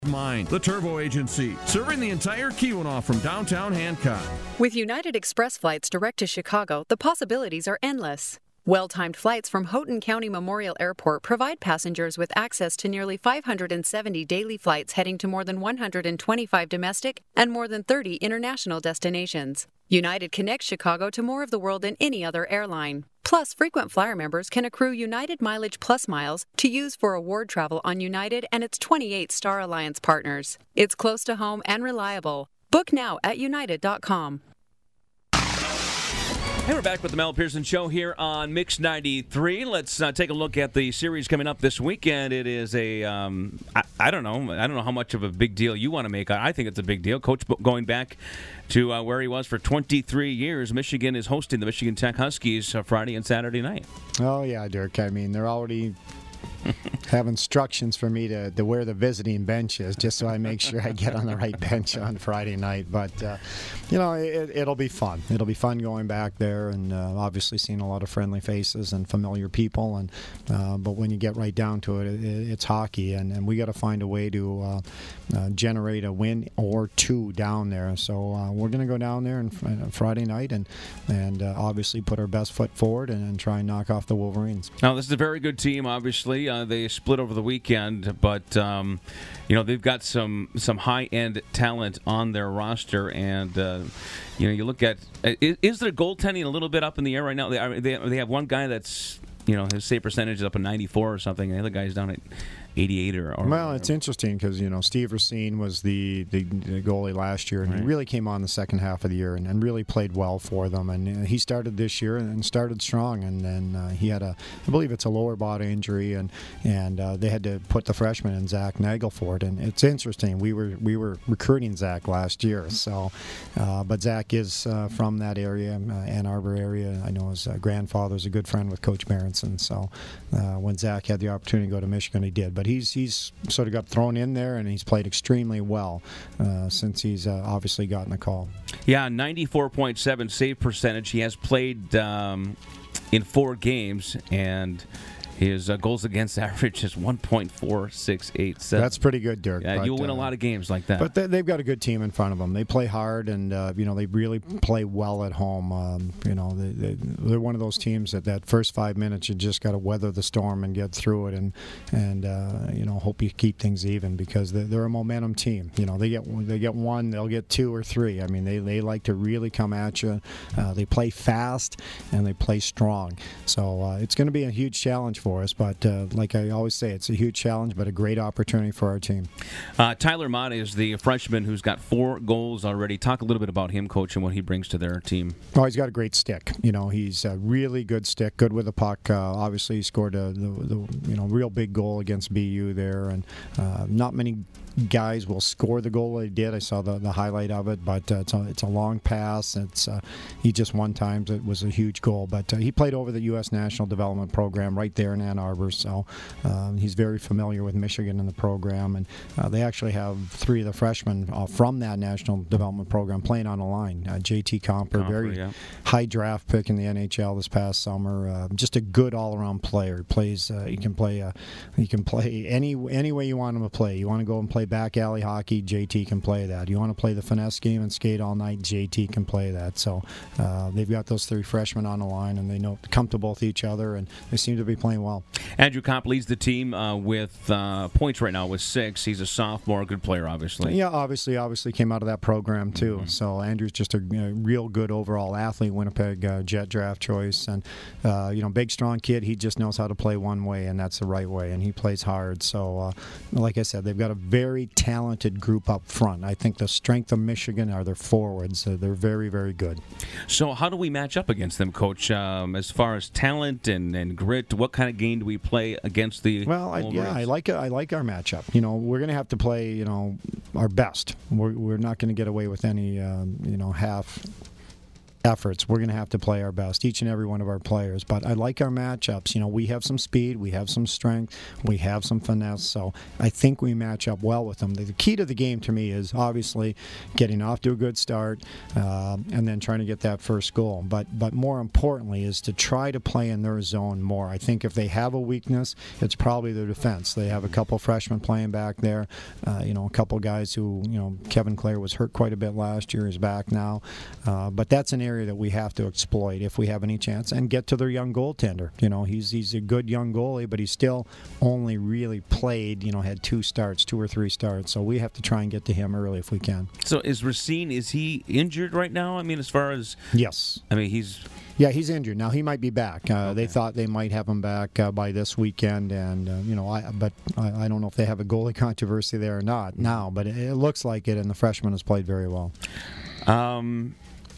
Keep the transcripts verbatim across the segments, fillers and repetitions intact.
Mind, the Turbo Agency, serving the entire Keweenaw from downtown Hancock. With United Express flights direct to Chicago, the possibilities are endless. Well-timed flights from Houghton County Memorial Airport provide passengers with access to nearly five hundred seventy daily flights heading to more than one hundred twenty-five domestic and more than thirty international destinations. United connects Chicago to more of the world than any other airline. Plus, frequent flyer members can accrue United Mileage Plus miles to use for award travel on United and its twenty-eight Star Alliance partners. It's close to home and reliable. Book now at united dot com. Hey, we're back with the Mel Pearson Show here on Mix ninety-three. Let's uh, take a look at the series coming up this weekend. It is a, um, I, I don't know, I don't know how much of a big deal you want to make. I think it's a big deal. Coach going back to uh, where he was for twenty-three years. Michigan is hosting the Michigan Tech Huskies uh, Friday and Saturday night. Oh, yeah, Dirk. I mean, they're already have instructions for me to, to where the visiting bench is, just so I make sure I get on the right bench on Friday night. But, uh, you know, it, it'll be fun. It'll be fun going back there and uh, obviously seeing a lot of friendly faces and familiar people. And uh, But when you get right down to it, it it's hockey, and, and we got to find a way to uh, uh, generate a win or two down there. So uh, we're going to go down there on uh, Friday night and, and uh, obviously put our best foot forward and, and try and knock off the Wolverines. Now, this is a very good team, obviously. Uh, they split over the weekend, but um, you know they've got some some high-end talent on their roster, and uh, you know you look at is, is their goaltending a little bit up in the air right now? They they, they have one guy that's you know his save percentage is up at ninety-four or something, and the other guy's down at eighty-eight or, or well, it's interesting because you know Steve Racine was the, the, the goalie last year, and right. he really came on the second half of the year and, and really played well for them. And uh, he started this year and started strong, and then uh, he had a, I believe it's a lower body injury, and and uh, they had to put the freshman in Zach Nagelford. And it's interesting. We were we were recruiting Zach last year, so uh, but Zach is uh, from that area, uh, Ann Arbor area. I know his uh, grandfather's a good friend with Coach Berenson, so uh, when Zach had the opportunity to go to Michigan, he did. But But he's he's sort of got thrown in there, and he's played extremely well uh, since he's uh, obviously gotten the call. Yeah, ninety-four point seven save percentage. He has played um, in four games, and his uh, goals against average is one point four six eight seven. That's pretty good, Dirk. Yeah, but, you'll win uh, a lot of games like that. But they, they've got a good team in front of them. They play hard, and uh, you know they really play well at home. Um, you know they, they, they're one of those teams that that first five minutes you just got to weather the storm and get through it, and and uh, you know hope you keep things even because they're, they're a momentum team. You know they get they get one, they'll get two or three. I mean they, they like to really come at you. Uh, they play fast and they play strong. So uh, it's going to be a huge challenge for us, but. Uh, Like I always say, it's a huge challenge, but a great opportunity for our team. Uh, Tyler Mott is the freshman who's got four goals already. Talk a little bit about him, Coach, and what he brings to their team. Oh, he's got a great stick. You know, he's a really good stick, good with the puck. Uh, obviously, he scored a the, the you know real big goal against B U there, and uh, not many guys will score the goal that he did. I saw the, the highlight of it, but uh, it's a it's a long pass. It's uh, he just one time it was a huge goal, but uh, he played over the U S National Development Program right there in Ann Arbor, so um, he's very familiar with Michigan in the program, and uh, they actually have three of the freshmen uh, from that National Development Program playing on the line. Uh, J T Comper, Comper very yeah. high draft pick in the N H L this past summer. Uh, just a good all-around player. He plays. Uh, he can play. Uh, he can play any any way you want him to play. You want to go and play back alley hockey, J T can play that. You want to play the finesse game and skate all night, J T can play that. So uh, they've got those three freshmen on the line, and they know comfortable with each other, and they seem to be playing well. Andrew Kopp leads the team uh, with uh, points right now with six. He's a sophomore, good player, obviously. Yeah, obviously, obviously came out of that program too. Mm-hmm. So Andrew's just a, a real good overall athlete, Winnipeg uh, Jet draft choice, and uh, you know, big, strong kid. He just knows how to play one way, and that's the right way, and he plays hard. So, uh, like I said, they've got a very talented group up front. I think the strength of Michigan are their forwards. Uh, they're very, very good. So how do we match up against them, Coach? Um, as far as talent and, and grit, what kind of game do we play against the Well, I, yeah, I like I like our matchup. You know, we're going to have to play, you know, our best. We're, we're not going to get away with any, um, you know, half efforts. We're going to have to play our best, each and every one of our players. But I like our matchups. You know, we have some speed, we have some strength, we have some finesse. So I think we match up well with them. The, the key to the game to me is obviously getting off to a good start uh, and then trying to get that first goal. But but more importantly is to try to play in their zone more. I think if they have a weakness, it's probably their defense. They have a couple freshmen playing back there. Uh, you know, a couple guys who, you know, Kevin Clare was hurt quite a bit last year. He's back now. Uh, but that's an area that we have to exploit if we have any chance and get to their young goaltender. You know, he's he's a good young goalie, but he's still only really played, you know, had two starts, two or three starts. So we have to try and get to him early if we can. So is Racine, is he injured right now? I mean, as far as... Yes. I mean, he's... Yeah, he's injured. Now, he might be back. Uh, okay. They thought they might have him back uh, by this weekend, and, uh, you know, I but I, I don't know if they have a goalie controversy there or not now, but it, it looks like it, and the freshman has played very well. Um,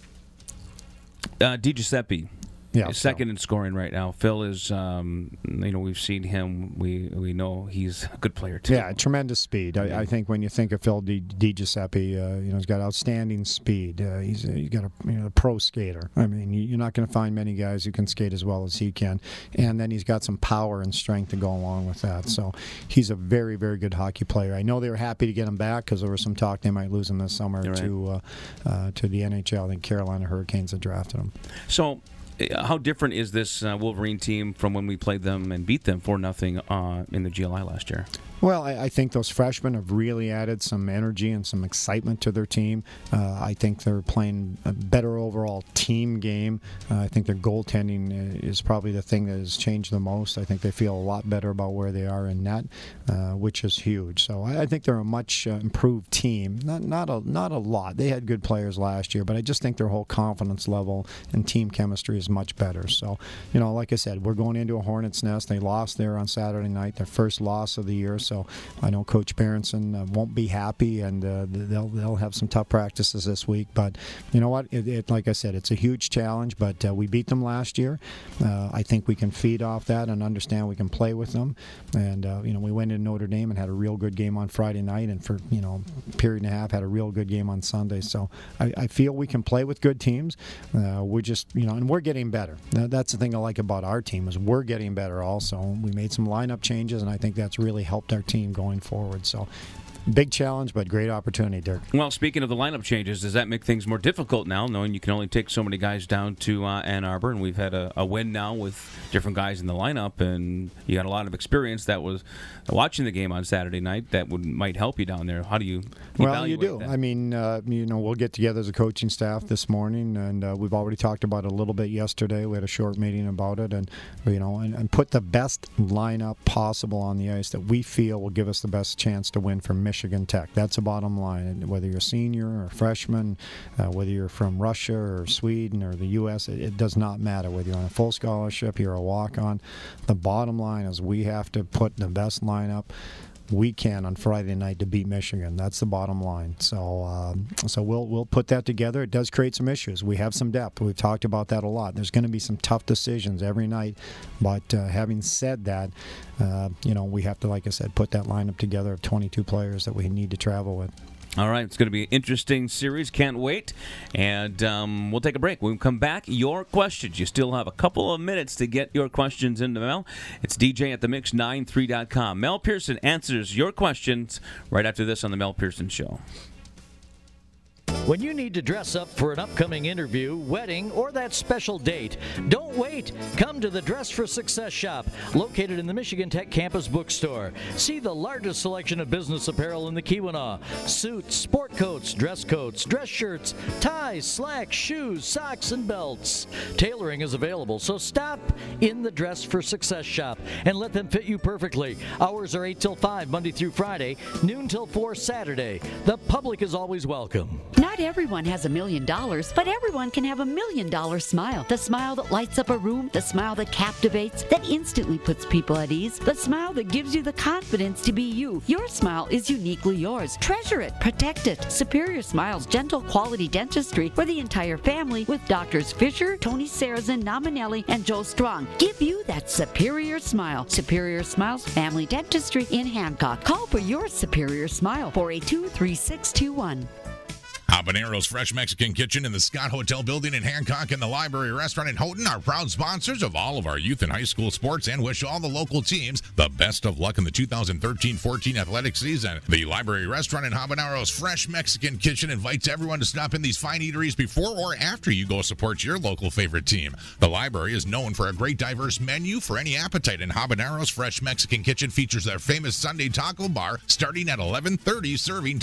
uh, Di Giuseppe. Yeah, second so. in scoring right now. Phil is, um, you know, we've seen him. We we know he's a good player too. Yeah, tremendous speed. I, I think when you think of Phil Di, Di Giuseppe, uh, you know, he's got outstanding speed. Uh, he's he's got a you know a pro skater. I mean, you're not going to find many guys who can skate as well as he can. And then he's got some power and strength to go along with that. So he's a very very good hockey player. I know they were happy to get him back because there was some talk they might lose him this summer right. to uh, uh, to the N H L. I think Carolina Hurricanes had drafted him. So. How different is this uh, Wolverine team from when we played them and beat them four nothing uh, in the G L I last year? Well, I, I think those freshmen have really added some energy and some excitement to their team. Uh, I think they're playing a better overall team game. Uh, I think their goaltending is probably the thing that has changed the most. I think they feel a lot better about where they are in net, uh, which is huge. So I, I think they're a much uh, improved team. Not not a not a lot. They had good players last year, but I just think their whole confidence level and team chemistry is much better. So, you know, like I said, we're going into a hornet's nest. They lost there on Saturday night, their first loss of the year. So I know Coach Berenson uh, won't be happy, and uh, they'll they'll have some tough practices this week. But you know what? It, it, like I said, it's a huge challenge. But uh, we beat them last year. Uh, I think we can feed off that and understand we can play with them. And uh, you know, we went into Notre Dame and had a real good game on Friday night, and for you know, a period and a half had a real good game on Sunday. So I, I feel we can play with good teams. Uh, we're just you know, and we're getting better. That's the thing I like about our team is we're getting better. Also, we made some lineup changes, and I think that's really helped our team going forward. So big challenge, but great opportunity, Dirk. Well, speaking of the lineup changes, does that make things more difficult now, knowing you can only take so many guys down to uh, Ann Arbor, and we've had a, a win now with different guys in the lineup, and you got a lot of experience that was watching the game on Saturday night that would might help you down there. How do you Well, you do. that? I mean, uh, you know, we'll get together as a coaching staff this morning, and uh, we've already talked about it a little bit yesterday. We had a short meeting about it, and you know, and, and put the best lineup possible on the ice that we feel will give us the best chance to win for Michigan Tech. That's the bottom line. And whether you're a senior or a freshman, uh, whether you're from Russia or Sweden or the U S, it, it does not matter. Whether you're on a full scholarship, you're a walk-on. The bottom line is we have to put the best lineup we can on Friday night to beat Michigan. That's the bottom line. So, um, so we'll we'll put that together. It does create some issues. We have some depth. We've talked about that a lot. There's going to be some tough decisions every night. But uh, having said that, uh, you know, we have to, like I said, put that lineup together of twenty-two players that we need to travel with. All right, it's going to be an interesting series. Can't wait. And um, we'll take a break. When we come back, your questions. You still have a couple of minutes to get your questions into Mel. It's D J at the mix ninety-three dot com. Mel Pearson answers your questions right after this on The Mel Pearson Show. When you need to dress up for an upcoming interview, wedding, or that special date, don't wait. Come to the Dress for Success shop, located in the Michigan Tech Campus Bookstore. See the largest selection of business apparel in the Keweenaw. Suits, sport coats, dress coats, dress shirts, ties, slacks, shoes, socks, and belts. Tailoring is available, so stop in the Dress for Success shop and let them fit you perfectly. Hours are eight till five, Monday through Friday, noon till four Saturday. The public is always welcome. Not everyone has a million dollars, but everyone can have a million dollar smile. The smile that lights up a room, the smile that captivates, that instantly puts people at ease, the smile that gives you the confidence to be you. Your smile is uniquely yours. Treasure it, protect it. Superior Smiles Dental Quality Dentistry for the entire family with Doctors Fisher, Tony Sarazin, Nominelli, and Joe Strong. Give you that superior smile. Superior Smiles Family Dentistry in Hancock. Call for your superior smile, four eight two, three six two one. Habanero's Fresh Mexican Kitchen in the Scott Hotel building in Hancock and the Library Restaurant in Houghton are proud sponsors of all of our youth and high school sports and wish all the local teams the best of luck in the two thousand thirteen fourteen athletic season. The Library Restaurant in Habanero's Fresh Mexican Kitchen invites everyone to stop in these fine eateries before or after you go support your local favorite team. The library is known for a great diverse menu for any appetite, and Habanero's Fresh Mexican Kitchen features their famous Sunday taco bar starting at eleven thirty, serving